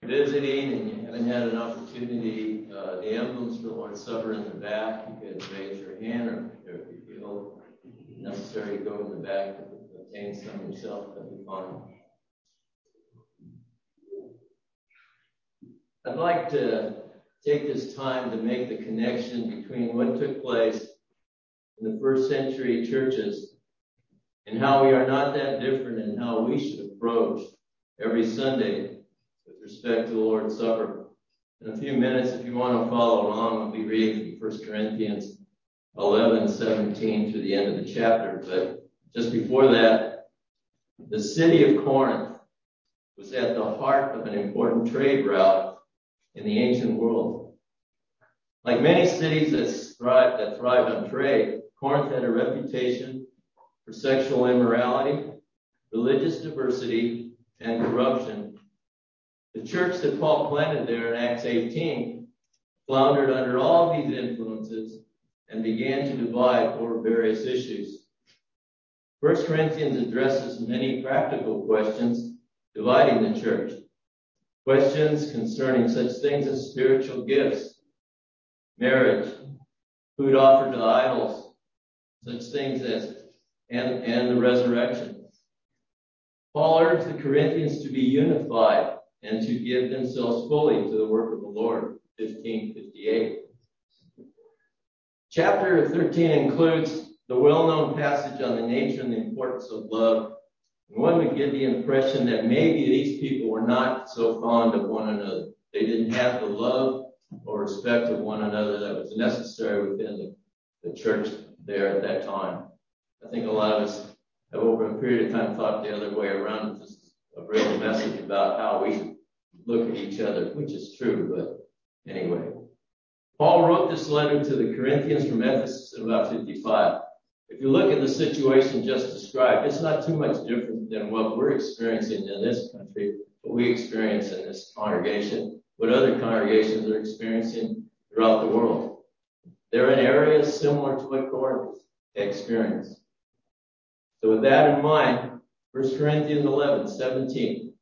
visiting and you haven't had an opportunity, the emblems for the Lord's Supper in the back, you could raise your hand, or if you feel necessary to go in the back to obtain some yourself, that'd be fine. I'd like to take this time to make the connection between what took place in the first century churches and how we are not that different in how we should approach every Sunday with respect to the Lord's Supper. In a few minutes, if you want to follow along, I'll be reading from 1 Corinthians 11:17 through the end of the chapter. But just before that, the city of Corinth was at the heart of an important trade route in the ancient world. Like many cities that thrived on trade, Corinth had a reputation for sexual immorality, religious diversity, and corruption. The church that Paul planted there in Acts 18 floundered under all these influences and began to divide over various issues. 1 Corinthians addresses many practical questions dividing the church. Questions concerning such things as spiritual gifts, marriage, food offered to idols, such things as and the resurrection. Paul urged the Corinthians to be unified and to give themselves fully to the work of the Lord. 15:58. Chapter 13 includes the well-known passage on the nature and the importance of love. And one would get the impression that maybe these people were not so fond of one another. They didn't have the love or respect of one another that was necessary within the church there at that time. I think a lot of us have over a period of time thought the other way around. This is a real message about how we should look at each other, which is true, but anyway. Paul wrote this letter to the Corinthians from Ephesus in about 55. If you look at the situation just described, it's not too much different than what we're experiencing in this country, what we experience in this congregation, what other congregations are experiencing throughout the world. They're in areas similar to what Corinth experienced. So with that in mind, 1 Corinthians 11:17.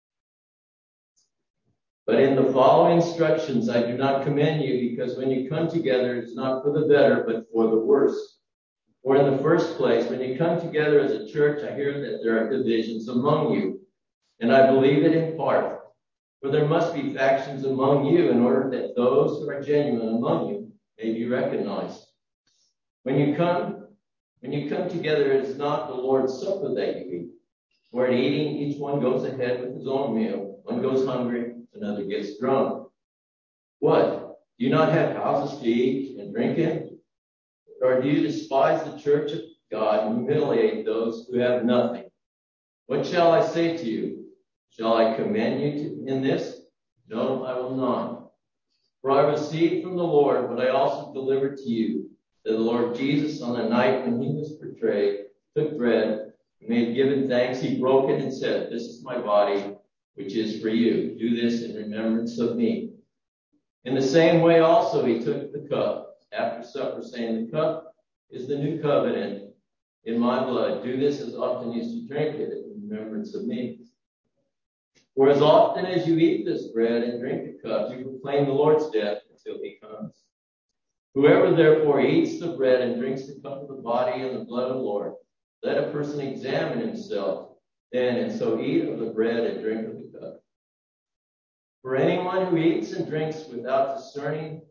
But in the following instructions, I do not commend you, because when you come together, it's not for the better, but for the worse. For in the first place, when you come together as a church, I hear that there are divisions among you, and I believe it in part. For there must be factions among you in order that those who are genuine among you may be recognized. When you come together, it is not the Lord's Supper that you eat. For in eating, each one goes ahead with his own meal. One goes hungry, another gets drunk. What? Do you not have houses to eat and drink in? Or do you despise the church of God and humiliate those who have nothing? What shall I say to you? Shall I commend you in this? No, I will not. For I received from the Lord what I also delivered to you, that the Lord Jesus, on the night when he was betrayed, took bread, and when he had given thanks, he broke it and said, "This is my body, which is for you. Do this in remembrance of me." In the same way also he took the cup after supper, saying, "The cup is the new covenant in my blood. Do this as often as you drink it in remembrance of me. For as often as you eat this bread and drink the cup, you proclaim the Lord's death until he comes. Whoever therefore eats the bread and drinks the cup of the body and the blood of the Lord, let a person examine himself then, and so eat of the bread and drink of the cup. For anyone who eats and drinks without discerning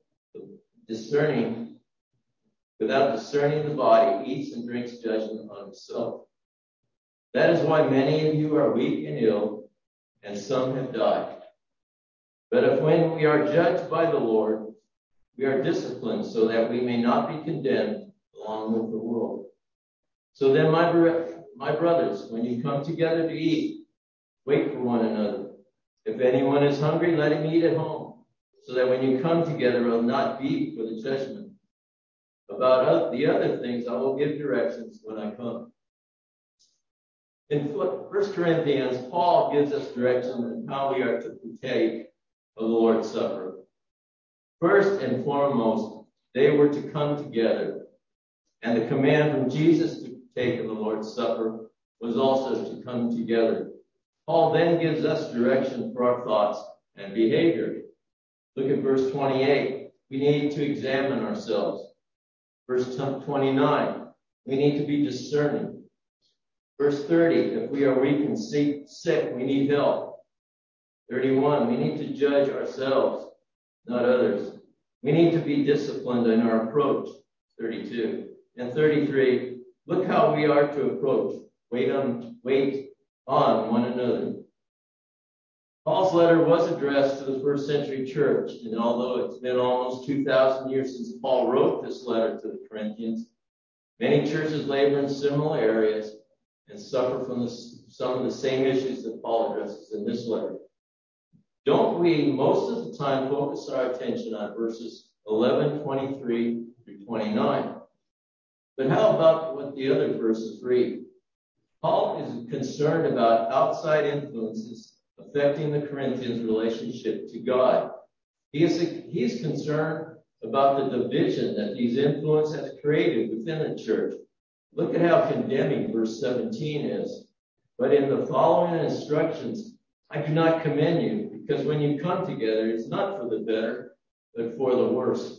the body eats and drinks judgment on himself. That is why many of you are weak and ill, and some have died. But if when we are judged by the Lord, we are disciplined so that we may not be condemned along with the world. So then, my brothers, when you come together to eat, wait for one another. If anyone is hungry, let him eat at home, so that when you come together, it will not be for the judgment. About the other things, I will give directions when I come. In 1 Corinthians, Paul gives us directions on how we are to partake of the Lord's Supper. First and foremost, they were to come together. And the command from Jesus to partake of the Lord's Supper was also to come together. Paul then gives us direction for our thoughts and behavior. Look at verse 28. We need to examine ourselves. Verse 29. We need to be discerning. Verse 30. If we are weak and sick, we need help. 31. We need to judge ourselves, not others. We need to be disciplined in our approach. 32. And 33. Look how we are to approach. Wait on one another. Paul's letter was addressed to the first century church, and although it's been almost 2,000 years since Paul wrote this letter to the Corinthians, many churches labor in similar areas and suffer from some of the same issues that Paul addresses in this letter. Don't we most of the time focus our attention on verses 11, 23 through 29? But how about what the other verses read? Paul is concerned about outside influences affecting the Corinthians' relationship to God. He is concerned about the division that these influences have created within the church. Look at how condemning verse 17 is. But in the following instructions, I do not commend you, because when you come together, it's not for the better, but for the worse.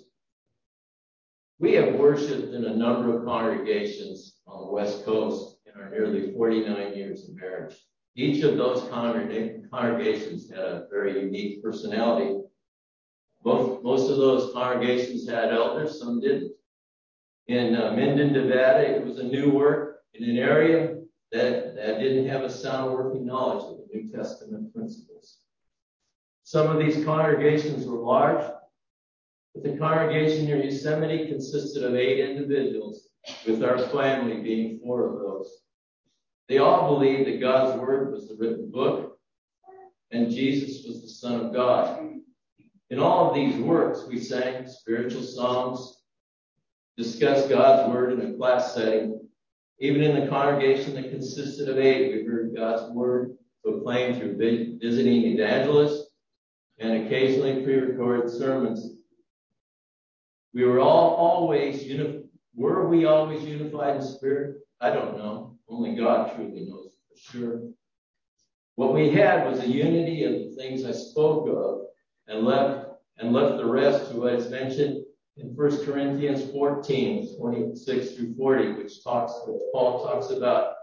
We have worshiped in a number of congregations on the West Coast in our nearly 49 years of marriage. Each of those congregations had a very unique personality. Most of those congregations had elders, some didn't. In Minden, Nevada, it was a new work in an area that didn't have a sound working knowledge of the New Testament principles. Some of these congregations were large, but the congregation near Yosemite consisted of 8 individuals, with our family being 4 of those. They all believed that God's Word was the written book and Jesus was the Son of God. In all of these works, we sang spiritual songs, discussed God's Word in a class setting. Even in the congregation that consisted of 8, we heard God's Word proclaimed through visiting evangelists and occasionally pre-recorded sermons. Were we always unified in spirit? I don't know. Only God truly knows for sure. What we had was a unity of the things I spoke of and left the rest to what is mentioned in 1 Corinthians 14, 26 through 40, which Paul talks about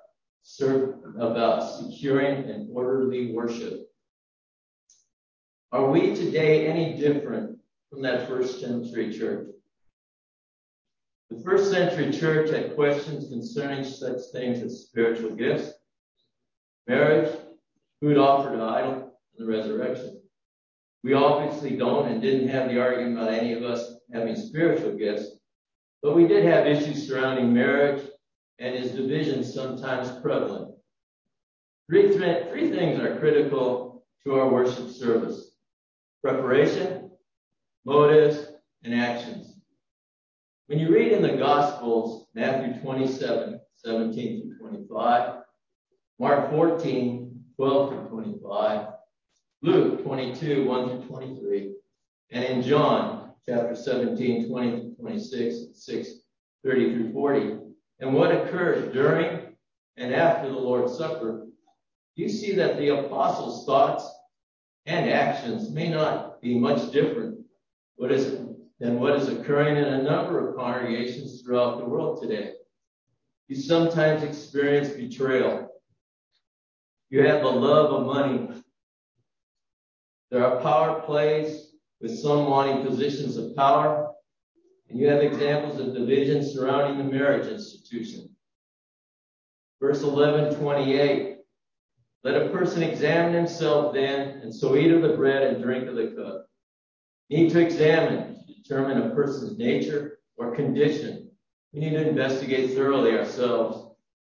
securing an orderly worship. Are we today any different from that first century church? The first century church had questions concerning such things as spiritual gifts, marriage, food offered to idol, and the resurrection. We obviously don't and didn't have the argument about any of us having spiritual gifts, but we did have issues surrounding marriage and its division sometimes prevalent. Three things are critical to our worship service: preparation, motives, and actions. When you read in the Gospels, Matthew 27, 17 through 25, Mark 14, 12 through 25, Luke 22, 1 through 23, and in John chapter 17, 20 through 26, 6, 30 through 40, and what occurred during and after the Lord's Supper, you see that the apostles' thoughts and actions may not be much different than what is occurring in a number of congregations throughout the world today. You sometimes experience betrayal. You have the love of money. There are power plays with some wanting positions of power, and you have examples of division surrounding the marriage institution. Verse 11:28. Let a person examine himself then, and so eat of the bread and drink of the cup. Need to examine to determine a person's nature or condition. We need to investigate thoroughly ourselves.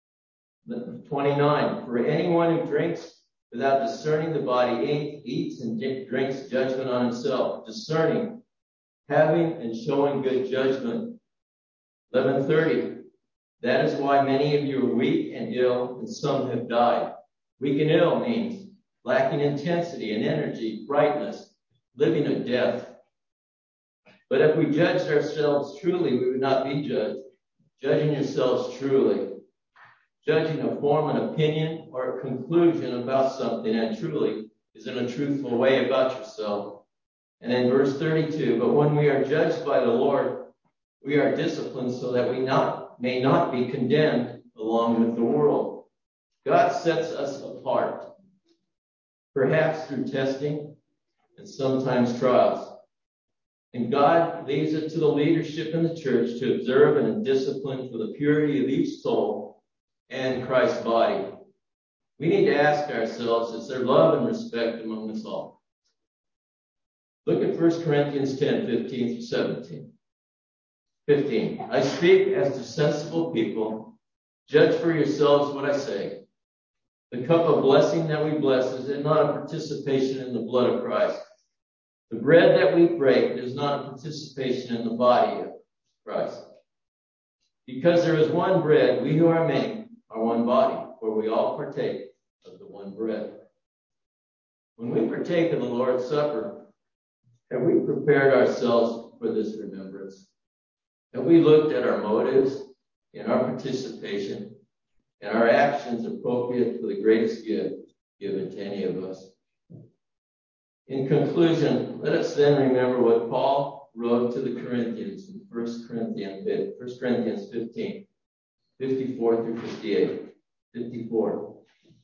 29. For anyone who drinks without discerning the body eats and drinks judgment on himself. Discerning, having and showing good judgment. 11:30. That is why many of you are weak and ill, and some have died. Weak and ill means lacking intensity and energy, brightness, living a death. But if we judged ourselves truly, we would not be judged. Judging yourselves truly. Judging a form, an opinion, or a conclusion about something, and truly is in a truthful way about yourself. And in verse 32, but when we are judged by the Lord, we are disciplined so that we may not be condemned along with the world. God sets us apart, perhaps through testing and sometimes trials. And God leaves it to the leadership in the church to observe and discipline for the purity of each soul and Christ's body. We need to ask ourselves, is there love and respect among us all? Look at 1 Corinthians 10, 15 through 17. 15. I speak as to sensible people. Judge for yourselves what I say. The cup of blessing that we bless, is it not a participation in the blood of Christ? The bread that we break is not a participation in the body of Christ. Because there is one bread, we who are many are one body, for we all partake of the one bread. When we partake of the Lord's Supper, have we prepared ourselves for this remembrance? Have we looked at our motives in our participation and our actions appropriate for the greatest gift given to any of us? In conclusion, let us then remember what Paul wrote to the Corinthians in 1 Corinthians 15, 54 through 58. 54.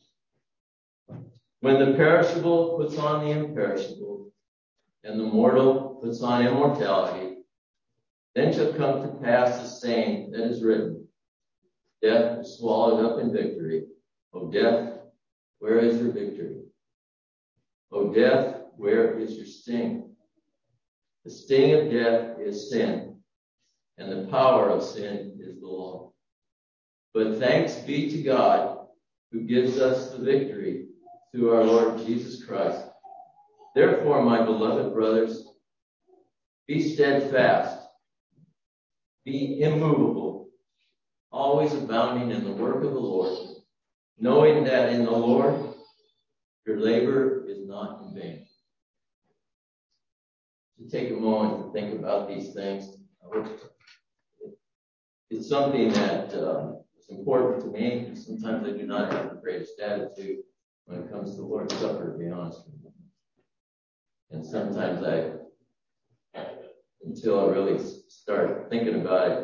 When the perishable puts on the imperishable, and the mortal puts on immortality, then shall come to pass the saying that is written, death is swallowed up in victory. O death, where is your victory? O death, where is your sting? The sting of death is sin, and the power of sin is the law. But thanks be to God, who gives us the victory through our Lord Jesus Christ. Therefore, my beloved brothers, be steadfast, be immovable, always abounding in the work of the Lord, knowing that in the Lord your labor is not in vain. To take a moment to think about these things, it's something that is important to me, and sometimes I do not have the greatest attitude when it comes to the Lord's Supper, to be honest with you. And sometimes until I really start thinking about it,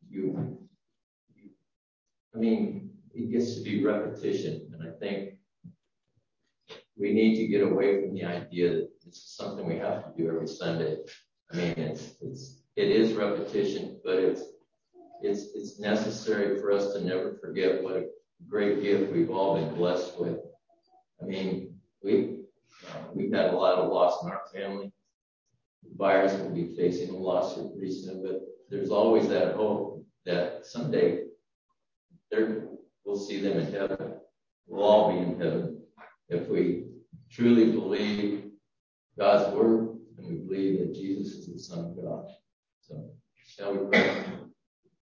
it gets to be repetition. And I think we need to get away from the idea that this is something we have to do every Sunday. I mean, it is repetition, but it's necessary for us to never forget what a great gift we've all been blessed with. I mean, we've had a lot of loss in our family. The buyers will be facing a loss here pretty soon, but there's always that hope that someday we'll see them in heaven. We'll all be in heaven if we truly believe God's word and we believe that Jesus is the Son of God. So, shall we pray?